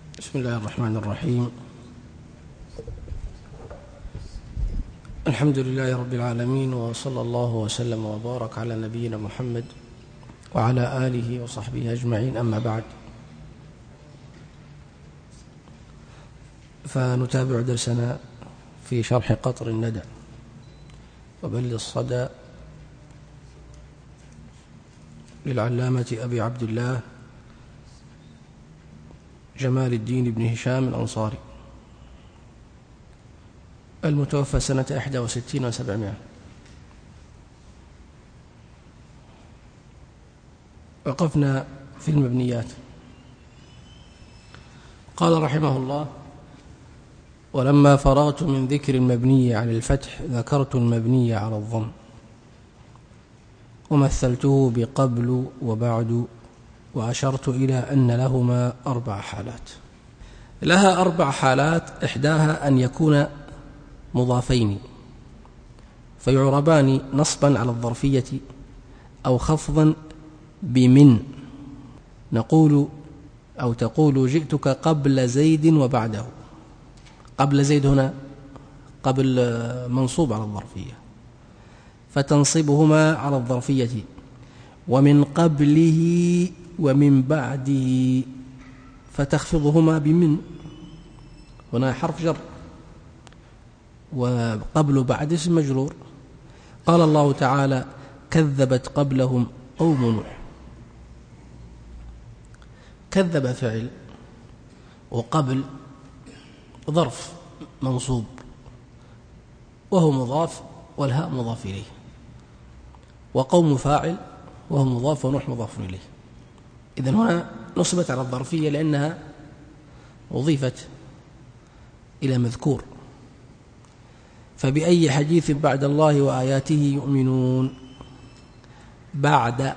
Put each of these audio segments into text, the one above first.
بسم الله الرحمن الرحيم. الحمد لله رب العالمين، وصلى الله وسلم وبارك على نبينا محمد وعلى آله وصحبه أجمعين. أما بعد، فنتابع درسنا في شرح قطر الندى وبل الصدى للعلامة أبي عبد الله جمال الدين بن هشام الأنصاري، المتوفى سنة 61 و700. وقفنا في المبنيات. قال رحمه الله: ولما فرغت من ذكر المبني على الفتح ذكرت المبني على الضم، ومثلته بقبل وبعد، وأشرت إلى أن لهما 4 حالات. لها 4 حالات، إحداها أن يكون مضافين فيعربان نصبا على الظرفية أو خفضا بمن، نقول أو تقول: جئتك قبل زيد وبعده. قبل زيد هنا قبل منصوب على الظرفية، فتنصبهما على الظرفية. ومن قبله ومن بعده فتخفضهما بمن، هنا حرف جر، وقبل بعد اسم مجرور. قال الله تعالى: كذبت قبلهم قوم نوح. كذب فعل، وقبل ظرف منصوب وهو مضاف والهاء مضاف إليه، وقوم فاعل وهو مضاف ونوح مضاف إليه. إذن هنا نصبت على الظرفية لأنها أضيفت إلى مذكور. فبأي حديث بعد الله وآياته يؤمنون؟ بعد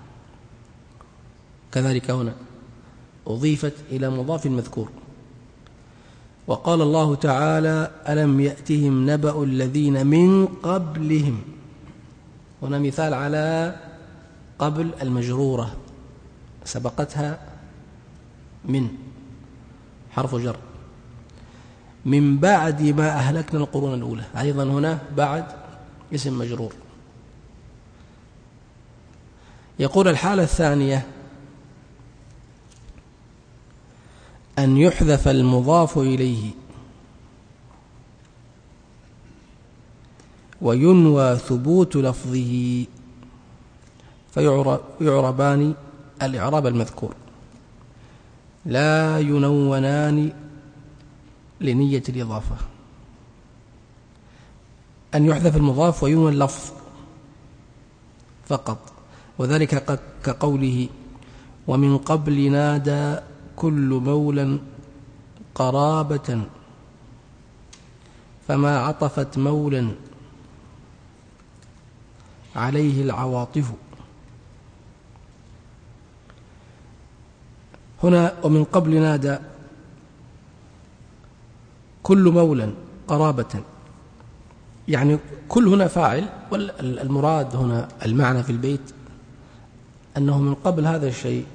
كذلك هنا أضيفت إلى مضاف مذكور. وقال الله تعالى: ألم يأتهم نبأ الذين من قبلهم. هنا مثال على قبل المجرورة سبقتها من حرف جر. من بعد ما أهلكنا القرون الأولى، أيضا هنا بعد اسم مجرور. يقول: الحالة الثانية أن يحذف المضاف إليه وينوى ثبوت لفظه، فيعربان الإعراب المذكور، لا ينونان لنية الإضافة. أن يحذف المضاف وينوى اللفظ فقط، وذلك كقوله: ومن قبل نادى كل مولى قرابة فما عطفت مولا عليه العواطف. هنا ومن قبل نادى كل مولى قرابة، يعني كل هنا فاعل، والمراد هنا المعنى في البيت أنه من قبل هذا الشيء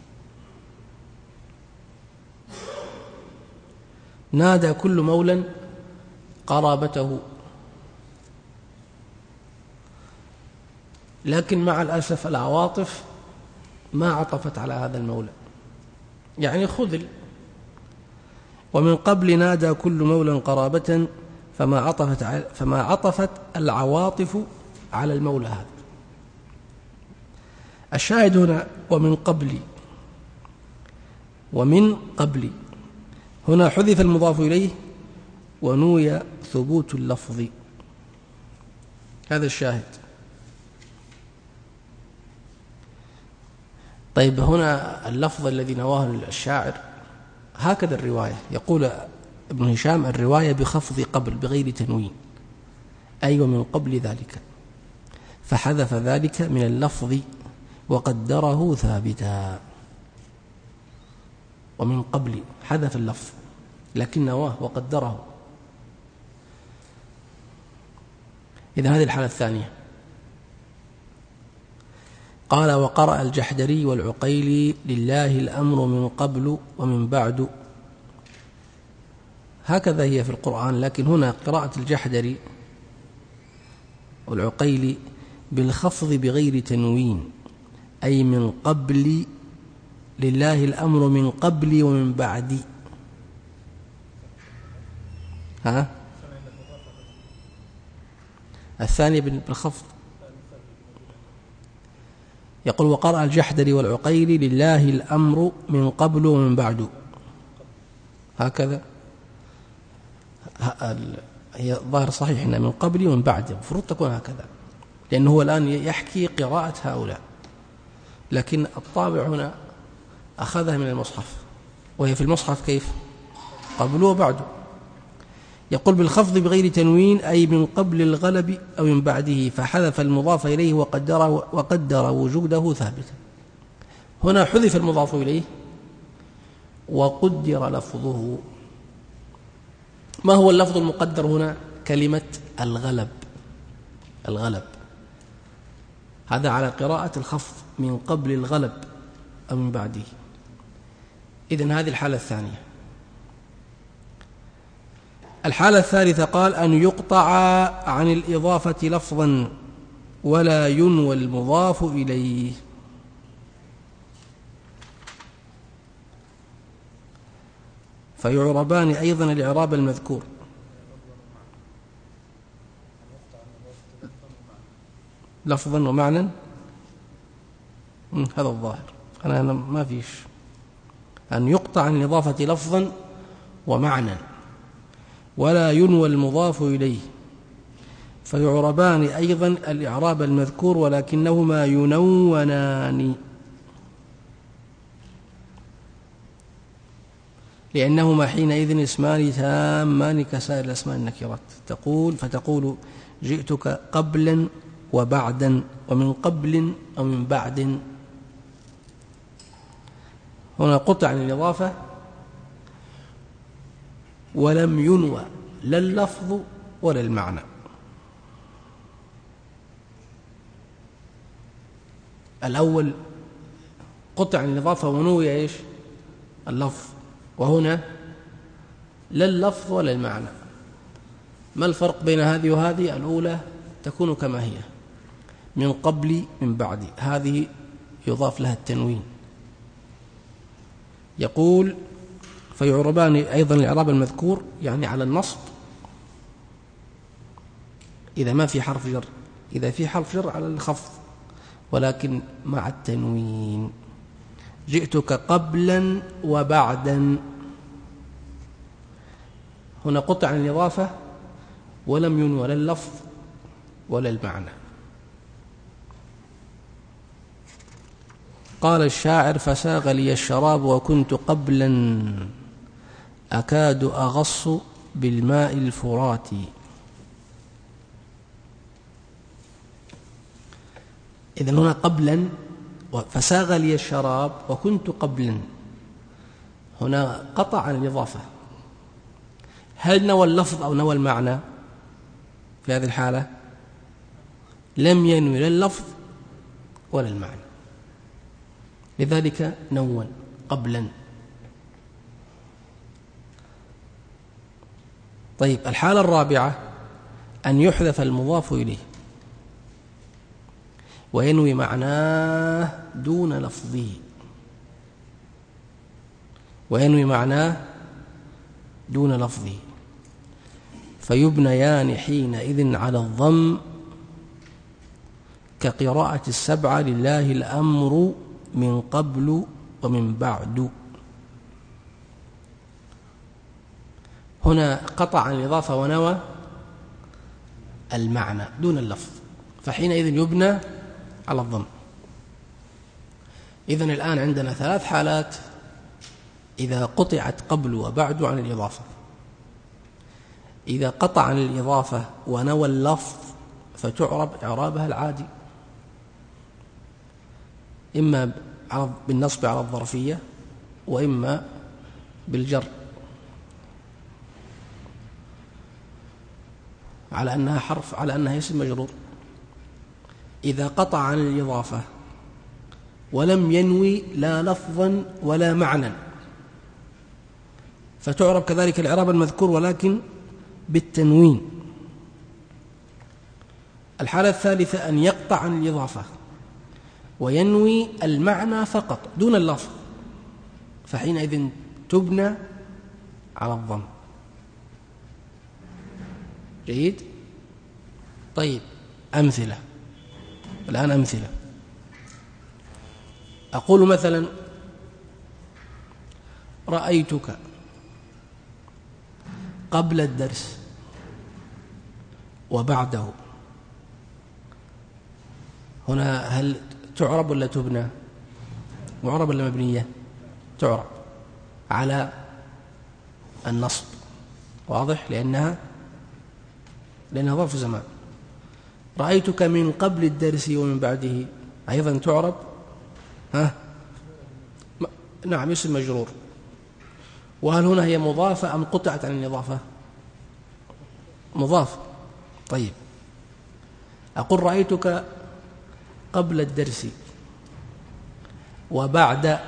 نادى كل مولى قرابته، لكن مع الأسف العواطف ما عطفت على هذا المولى، يعني خذل. ومن قبل نادى كل مولى قرابة فما عطفت العواطف على المولى هذا. الشاهد هنا ومن قبل هنا حذف المضاف إليه ونوي ثبوت اللفظ، هذا الشاهد. طيب، هنا اللفظ الذي نواه الشاعر هكذا الرواية، يقول ابن هشام: الرواية بخفض قبل بغير تنوين، أي ومن قبل ذلك، فحذف ذلك من اللفظ وقدره ثابتا. ومن قبل حذف اللفظ لكن نواه وقدره. إذن هذه الحالة الثانية. قال: وقرأ الجحدري والعقيلي: لله الأمر من قبل ومن بعد هكذا هي في القرآن، لكن هنا قراءة الجحدري والعقيلي بالخفض بغير تنوين، أي من قبل، لله الأمر من قبل ومن بعد. الثاني بالخفض. يقول وقرأ الجحدري والعقيلي لله الأمر من قبل ومن بعد، هكذا هي ظاهر صحيح إنها من قبل ومن بعد، المفروض تكون هكذا، لأنه هو الآن يحكي قراءة هؤلاء، لكن الطابع هنا أخذها من المصحف، وهي في المصحف كيف؟ قبل وبعد. يقول بالخفض بغير تنوين، أي من قبل الغلب أو من بعده، فحذف المضاف إليه وقدر وجوده ثابتا. هنا حذف المضاف إليه وقدر لفظه. ما هو اللفظ المقدر هنا؟ كلمة الغلب. الغلب هذا على قراءة الخفض من قبل الغلب أو من بعده. إذن هذه الحالة الثانية. الحالة الثالثة قال أن يقطع عن الإضافة لفظا ولا ينوى المضاف إليه. فيعربان أيضا الإعراب المذكور. لفظا ومعنى، هذا الظاهر. أنا ما فيش أن يقطع عن الإضافة لفظا ومعنى ولا ينوى المضاف إليه، فيعربان أيضا الإعراب المذكور ولكنهما ينونان، لأنهما حينئذ اسمان تامان كسائر الأسماء النكرات. فتقول جئتك قبلا وبعدا، ومن قبل أو من بعد. هنا قطع عن الإضافة ولم ينوى لا اللفظ ولا المعنى. الأول قطع عن الإضافة ونوي إيش؟ اللفظ، وهنا لا اللفظ ولا المعنى. ما الفرق بين هذه وهذه؟ الأولى تكون كما هي من قبل من بعد، هذه يضاف لها التنوين. يقول فيعربان أيضا الإعراب المذكور، يعني على النصب إذا ما في حرف جر، إذا في حرف جر على الخفض ولكن مع التنوين. جئتك قبلا وبعدا، هنا قطع عن الإضافة ولم ينوى لا اللفظ ولا المعنى. قال الشاعر فساغ لي الشراب وكنت قبلا أكاد أغص بالماء الفراتي. إذن هنا قبلا، فساغ لي الشراب وكنت قبلا، هنا قطع عن الإضافة. هل نوى اللفظ أو نوى المعنى؟ في هذه الحالة لم ينوي لا اللفظ ولا المعنى، لذلك نون قبلا. طيب الحالة الرابعة أن يحذف المضاف إليه وينوي معناه دون لفظه، وينوي معناه دون لفظه، فيبنيان حينئذ على الضم كقراءة السبعة لله الأمر من قبل ومن بعد. هنا قطع عن الإضافة ونوى المعنى دون اللفظ، فحينئذ يبنى على الضم. إذن الآن عندنا ثلاث حالات إذا قطعت قبل وبعد عن الإضافة. إذا قطع عن الإضافة ونوى اللفظ فتعرب إعرابها العادي، إما بالنصب على الظرفية وإما بالجر على أنها حرف، على أنها اسم مجرور. إذا قطع عن الإضافة ولم ينوي لا لفظا ولا معنى فتعرب كذلك الإعراب المذكور ولكن بالتنوين. الحالة الثالثة أن يقطع عن الإضافة وينوي المعنى فقط دون اللفظ، فحينئذ تبنى على الضم. جيد. طيب أمثلة الآن، أمثلة. أقول مثلا رأيتك قبل الدرس وبعده، هنا هل تعرب ولا تبنى؟ معرب ولا مبنية؟ تعرب على النصب، واضح، لأنها ظرف زمان. رأيتك من قبل الدرس ومن بعده أيضا تعرب نعم اسم مجرور. وهل هنا هي مضافة أم قطعت عن الإضافة؟ مضاف. طيب أقول رأيتك قبل الدرس وبعد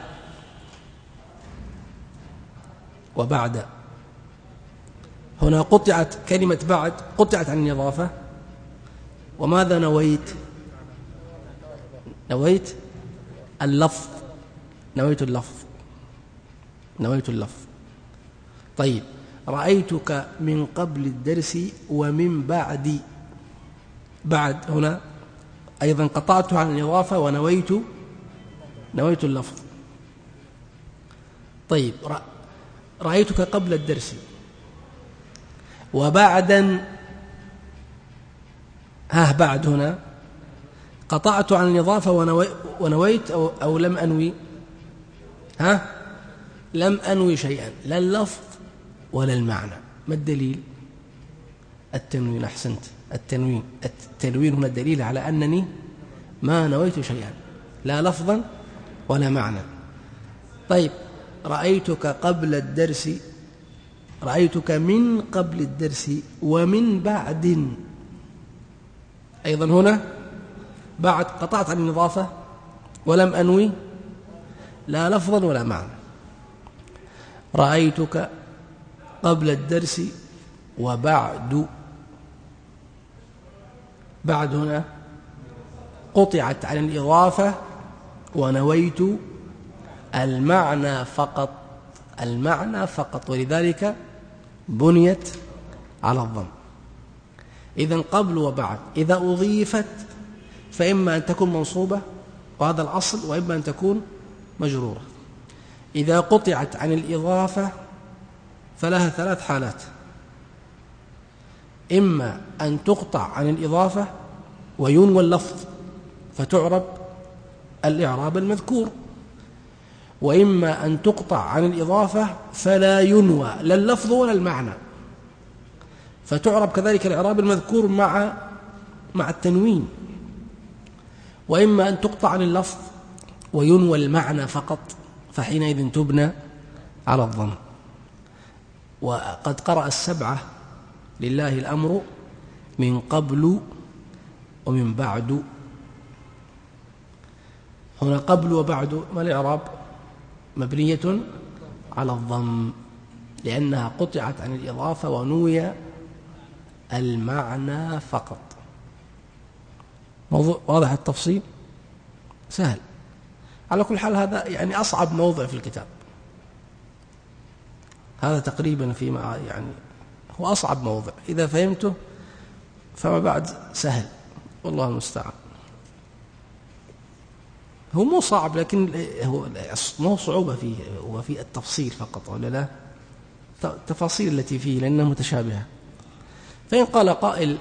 هنا قطعت كلمة بعد، قطعت عن الإضافة. وماذا نويت؟ نويت اللفظ، نويت اللفظ. طيب رأيتك من قبل الدرس ومن بعد هنا أيضا قطعت عن الإضافة ونويت اللفظ. طيب رأيتك قبل الدرس وبعدا، بعد هنا قطعت عن الإضافة ونويت أو لم أنوي؟ لم أنوي شيئا، لا اللفظ ولا المعنى. ما الدليل؟ التنوين. أحسنت، التنوين هنا الدليل على أنني ما نويت شيئا، لا لفظا ولا معنى. طيب رأيتك قبل الدرس، رأيتك من قبل الدرس ومن بعد، أيضا هنا بعد قطعت عن الإضافة ولم أنوي لا لفظا ولا معنى. رأيتك قبل الدرس وبعد، بعد هنا قطعت عن الإضافة ونويت المعنى فقط، ولذلك بنيت على الضم. إذن قبل وبعد إذا أضيفت فإما أن تكون منصوبة وهذا الأصل، وإما أن تكون مجرورة. إذا قطعت عن الإضافة فلها ثلاث حالات: إما أن تقطع عن الإضافة وينوى اللفظ فتعرب الإعراب المذكور، وإما أن تقطع عن الإضافة فلا ينوى لا اللفظ ولا المعنى فتعرب كذلك الإعراب المذكور مع التنوين، وإما أن تقطع عن اللفظ وينوى المعنى فقط فحينئذ تبنى على الضم. وقد قرأ السبعة لله الأمر من قبل ومن بعد. هنا قبل وبعد ما الإعراب؟ مبنية على الضم لأنها قطعت عن الإضافة ونوي المعنى فقط. موضوع واضح التفصيل؟ سهل. على كل حال هذا يعني أصعب موضع في الكتاب، هذا تقريبا فيما يعني هو أصعب موضع، إذا فهمته فما بعد سهل، والله المستعان. هو مو صعب لكن هو مو صعوبة فيه، هو في التفصيل فقط، ولا لا؟ التفاصيل التي فيه لأنها متشابهة. فإن قال قائل: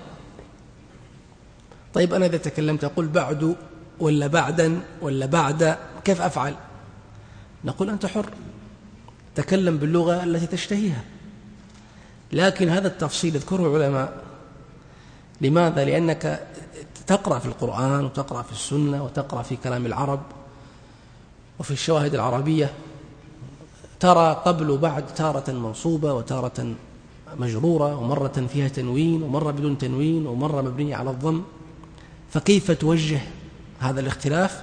طيب أنا إذا تكلمت أقول بعد ولا بعدا ولا بعد، كيف أفعل؟ نقول أنت حر، تكلم باللغة التي تشتهيها، لكن هذا التفصيل يذكره العلماء. لماذا؟ لأنك تقرأ في القرآن وتقرأ في السنة وتقرأ في كلام العرب وفي الشواهد العربية، ترى قبل وبعد تارة منصوبة وتارة مجرورة، ومرة فيها تنوين ومرة بدون تنوين ومرة مبنية على الضم. فكيف توجه هذا الاختلاف؟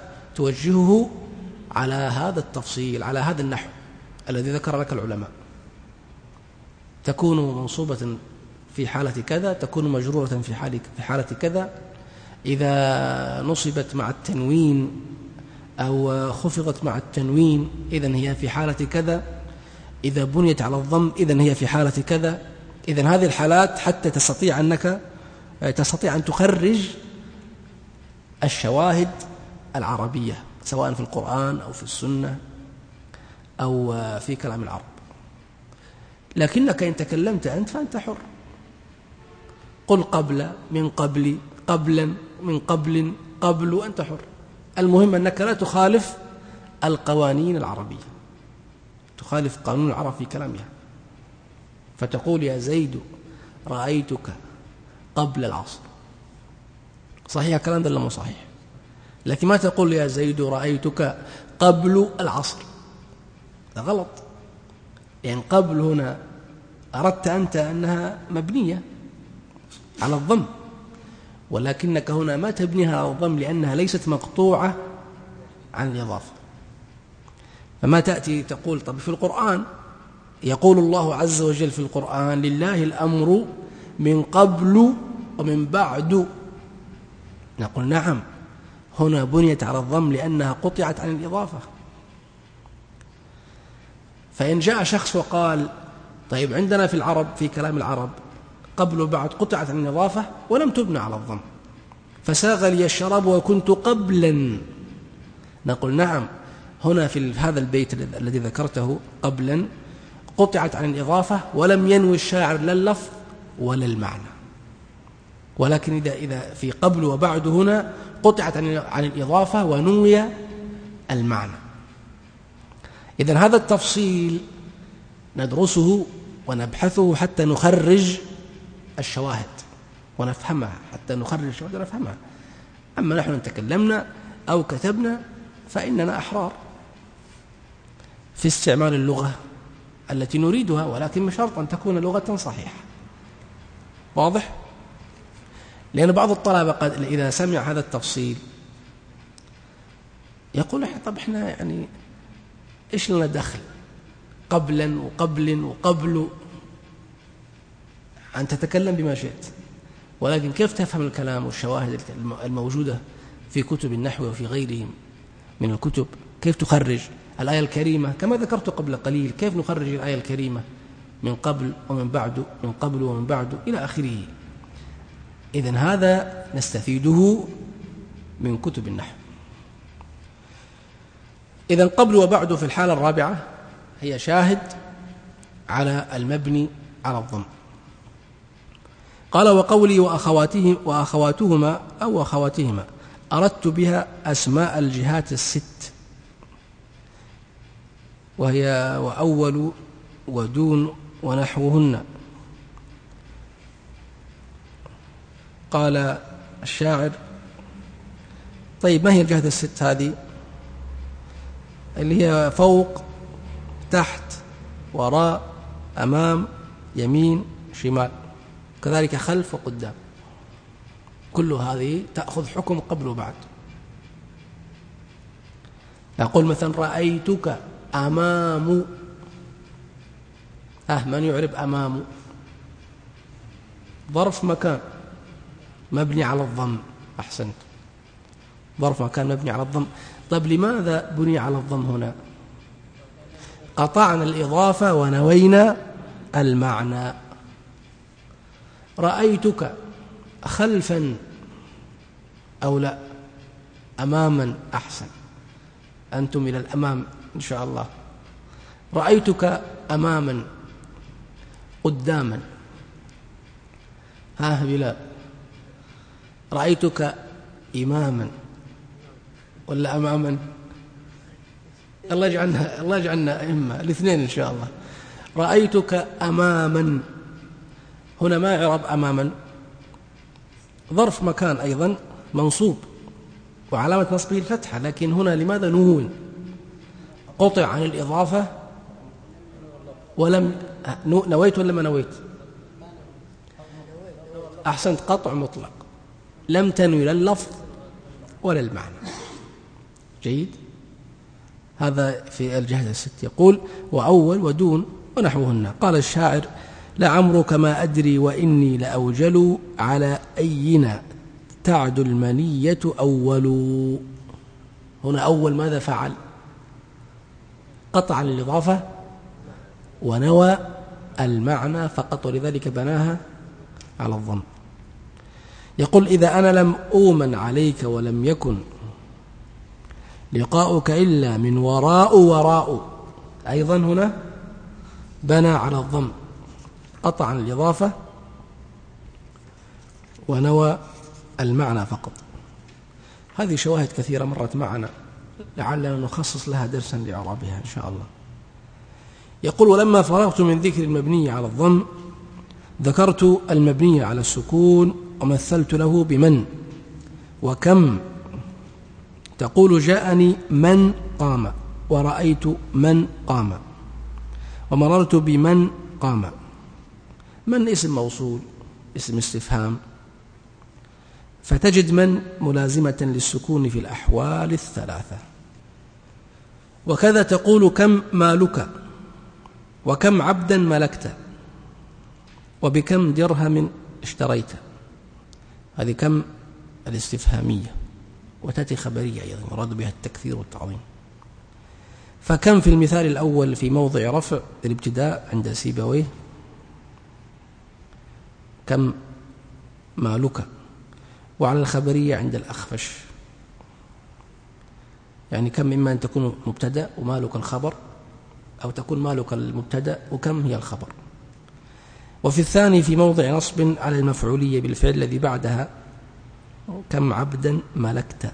توجهه على هذا التفصيل، على هذا النحو الذي ذكر لك العلماء. تكون منصوبة في حالة كذا، تكون مجرورة في حالة كذا، إذا نصبت مع التنوين أو خفضت مع التنوين إذن هي في حالة كذا، إذا بنيت على الضم إذن هي في حالة كذا. إذن هذه الحالات حتى تستطيع أن تخرج الشواهد العربية سواء في القرآن أو في السنة أو في كلام العرب. لكنك إن تكلمت أنت فأنت حر، قل قبل، من قبل، قبلا، من قبل، قبل، أنت حر. المهم أنك لا تخالف القوانين العربية، تخالف قانون العرب في كلامها، فتقول يا زيد رأيتك قبل العصر، صحيح الكلام ده ولا مو صحيح؟ لكن ما تقول يا زيد رأيتك قبل العصر، ده غلط. يعني قبل هنا أردت أنت أنها مبنية على الضم، ولكنك هنا ما تبنيها على الضم لأنها ليست مقطوعة عن الإضافة. فما تأتي تقول طب في القرآن يقول الله عز وجل في القرآن لله الأمر من قبل ومن بعد، نقول نعم، هنا بنيت على الضم لأنها قطعت عن الإضافة. فإن جاء شخص وقال طيب عندنا في العرب في كلام العرب قبل وبعد قطعت عن الإضافة ولم تبنى على الضم، فساغ لي الشراب وكنت قبلا، نقول نعم، هنا في هذا البيت الذي ذكرته قبلا قطعت عن الإضافة ولم ينوي الشاعر لا اللفظ ولا المعنى، ولكن إذا في قبل وبعد هنا قطعت عن الإضافة ونوي المعنى. إذن هذا التفصيل ندرسه ونبحثه حتى نخرج الشواهد ونفهمها، حتى نخرج الشواهد ونفهمها. أما نحن تكلمنا أو كتبنا فإننا أحرار في استعمال اللغة التي نريدها، ولكن بشرط أن تكون لغة صحيحة. واضح؟ لأن بعض الطلبة قد إذا سمع هذا التفصيل يقول طب إحنا يعني إيش لنا دخل قبلا وقبل وقبل، أن تتكلم بما شئت، ولكن كيف تفهم الكلام والشواهد الموجودة في كتب النحو وفي غيرهم من الكتب؟ كيف تخرج الآية الكريمة كما ذكرت قبل قليل؟ كيف نخرج الآية الكريمة من قبل ومن بعد، من قبل ومن بعد إلى آخره؟ إذن هذا نستفيده من كتب النحو. إذن قبل وبعد في الحالة الرابعة هي شاهد على المبني على الضم. قال وقولي وأخواتهما أو أخواتهما أردت بها أسماء الجهات الست، وهي وأول ودون ونحوهن. قال الشاعر طيب ما هي الجهات الست هذه؟ اللي هي فوق، تحت، وراء، أمام، يمين، شمال، كذلك خلف وقدام، كل هذه تأخذ حكم قبل وبعد. أقول مثلا رأيتك أمام، من يعرب أمام؟ ظرف مكان مبني على الضم. أحسنت، ظرف مكان مبني على الضم. طيب لماذا بني على الضم هنا؟ قطعنا الإضافة ونوينا المعنى. رأيتك خلفا أو لا أماما؟ أحسن، أنتم إلى الأمام إن شاء الله. رأيتك أماما قداما؟ بلال، رأيتك إماما ولا أماما؟ الله يجعلنا أئمة الاثنين إن شاء الله. رأيتك أماما هنا ما يعرب أماما، ظرف مكان أيضا منصوب وعلامة نصبه الفتحة، لكن هنا لماذا نون؟ قطع عن الإضافة ولم نويت ولا ما نويت؟ أحسنت، قطع مطلق، لم تنوي لا اللفظ ولا المعنى. جيد، هذا في الجهة الست. يقول وأول ودون ونحوهن. قال الشاعر لعمرك ما أدري وإني لأوجل على أينا تعد المنية أول. هنا أول ماذا فعل؟ قطع الإضافة ونوى المعنى فقط، ولذلك بناها على الضم. يقول إذا أنا لم أؤمن عليك ولم يكن لقاؤك إلا من وراء أيضا هنا بنى على الضم، قطع الإضافة ونوى المعنى فقط. هذه شواهد كثيرة مرت معنا، لعلنا نخصص لها درسا لإعرابها إن شاء الله. يقول ولما فرغت من ذكر المبني على الضم ذكرت المبني على السكون ومثلت له بمن وكم. تقول جاءني من قام ورأيت من قام ومررت بمن قام. من اسم موصول، اسم استفهام، فتجد من ملازمة للسكون في الأحوال الثلاثة. وكذا تقول كم مالك وكم عبدا ملكت وبكم درهم اشتريت. هذه كم الاستفهامية، وتأتي خبرية أيضا مراد بها التكثير والتعظيم. فكم في المثال الأول في موضع رفع الابتداء عند سيبويه كم مالك، وعلى الخبرية عند الأخفش، يعني كم إما أن تكون مبتدأ ومالك الخبر، أو تكون مالك المبتدأ وكم هي الخبر. وفي الثاني في موضع نصب على المفعولية بالفعل الذي بعدها كم عبدا ملكت.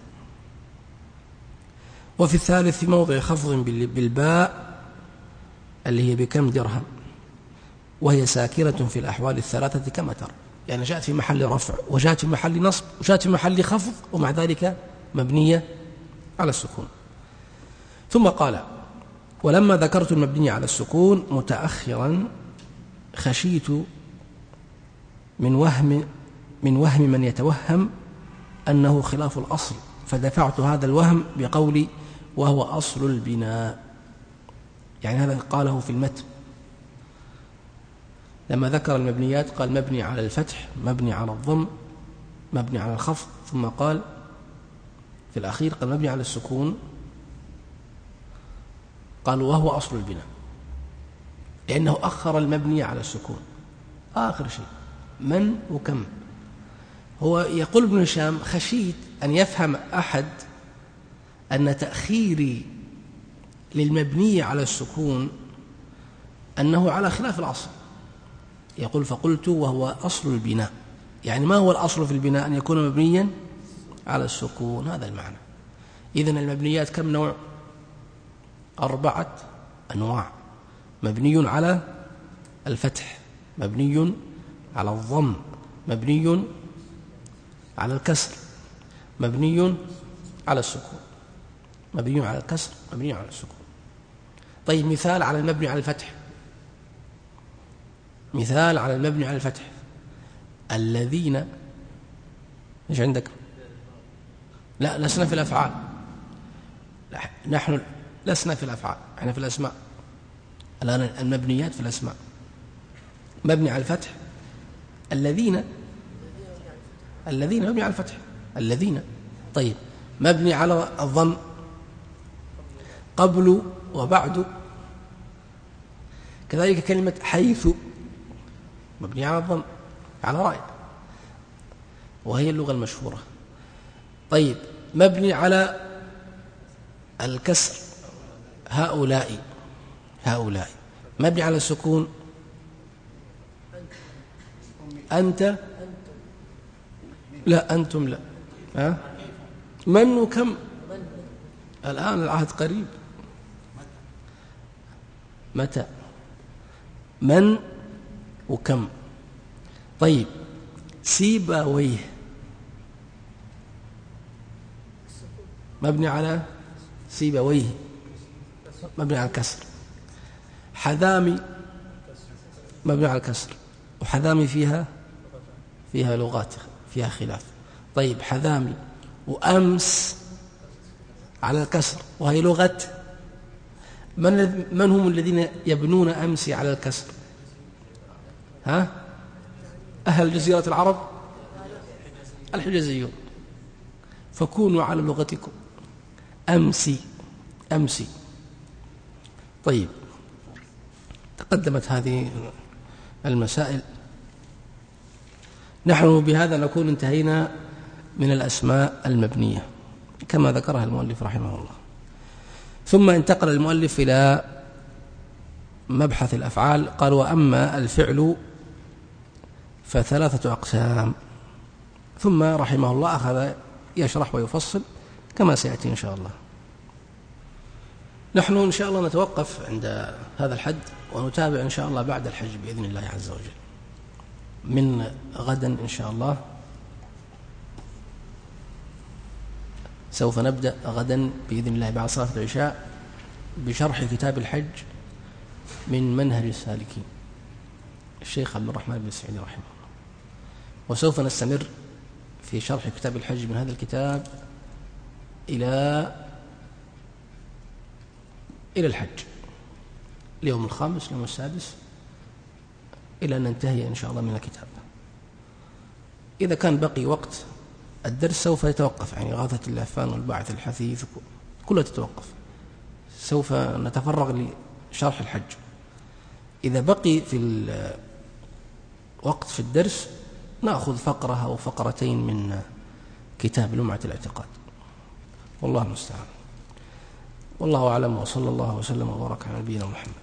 وفي الثالث في موضع خفض بالباء اللي هي بكم درهم، وهي ساكنة في الأحوال الثلاثة كما ترى، يعني جاءت في محل رفع وجاءت في محل نصب وجاءت في محل خفض ومع ذلك مبنية على السكون. ثم قال ولما ذكرت المبني على السكون متأخرا خشيت من وهم من يتوهم أنه خلاف الأصل، فدفعت هذا الوهم بقولي وهو أصل البناء. يعني هذا قاله في المتن لما ذكر المبنيات، قال مبني على الفتح، مبني على الضم، مبني على الخفض، ثم قال في الأخير قال مبني على السكون، قال وهو أصل البناء، لأنه أخر المبني على السكون آخر شيء من وكم. هو يقول ابن هشام خشيت أن يفهم أحد أن تأخيري للمبني على السكون أنه على خلاف الأصل. يقول فقلت وهو أصل البناء، يعني ما هو الأصل في البناء؟ أن يكون مبنيا على السكون، هذا المعنى. إذن المبنيات كم نوع؟ 4 أنواع: مبني على الفتح، مبني على الضم، مبني على الكسر، مبني على السكون. مبني على الكسر، مبني على السكون. طيب مثال على المبني على الفتح، مثال على المبني على الفتح: الذين. ايش عندك؟ لا، لسنا في الأفعال، نحن لسنا في الأفعال، احنا في الأسماء الآن. المبنيات في الأسماء. مبني على الفتح الذين، الذين مبني على الفتح الذين. طيب مبني على الضم قبل وبعد. كذلك كلمة حيث مبني على الضم على رأي، وهي اللغة المشهورة. طيب مبني على الكسر هؤلاء، هؤلاء. مبني على السكون أنت، لا أنتم، لا. ها؟ من وكم. الآن العهد قريب. متى، من وكم. طيب سيبويه مبني على سيبويه، مبني على الكسر. حذامي مبني على الكسر، وحذامي فيها لغات، فيها خلاف. طيب حذامي وأمس على الكسر، وهي لغة من هم الذين يبنون أمسي على الكسر؟ أهل جزيرة العرب الحجازيون، فكونوا على لغتكم. أمسي. طيب، تقدمت هذه المسائل. نحن بهذا نكون انتهينا من الأسماء المبنية كما ذكرها المؤلف رحمه الله. ثم انتقل المؤلف إلى مبحث الأفعال. قال: وأما الفعل فثلاثة أقسام. ثم رحمه الله أخذ يشرح ويفصل كما سيأتي إن شاء الله. نحن إن شاء الله نتوقف عند هذا الحد، ونتابع إن شاء الله بعد الحج بإذن الله عز وجل. من غدا إن شاء الله سوف نبدأ غدا بإذن الله بعد صلاة العشاء بشرح كتاب الحج من منهج السالكين الشيخ عبد الرحمن بن سعيد رحمه الله. وسوف نستمر في شرح كتاب الحج من هذا الكتاب إلى الحج، اليوم الخامس اليوم السادس، إلى أن ننتهي إن شاء الله من الكتاب. إذا كان بقي وقت الدرس سوف يتوقف، يعني إغاثة اللهفان والباعث الحثيث كلها تتوقف، سوف نتفرغ لشرح الحج. إذا بقي في الوقت في الدرس نأخذ فقرة أو فقرتين من كتاب لمعة الاعتقاد، والله المستعان. والله أعلم، وصلى الله وسلم وبارك على نبينا محمد.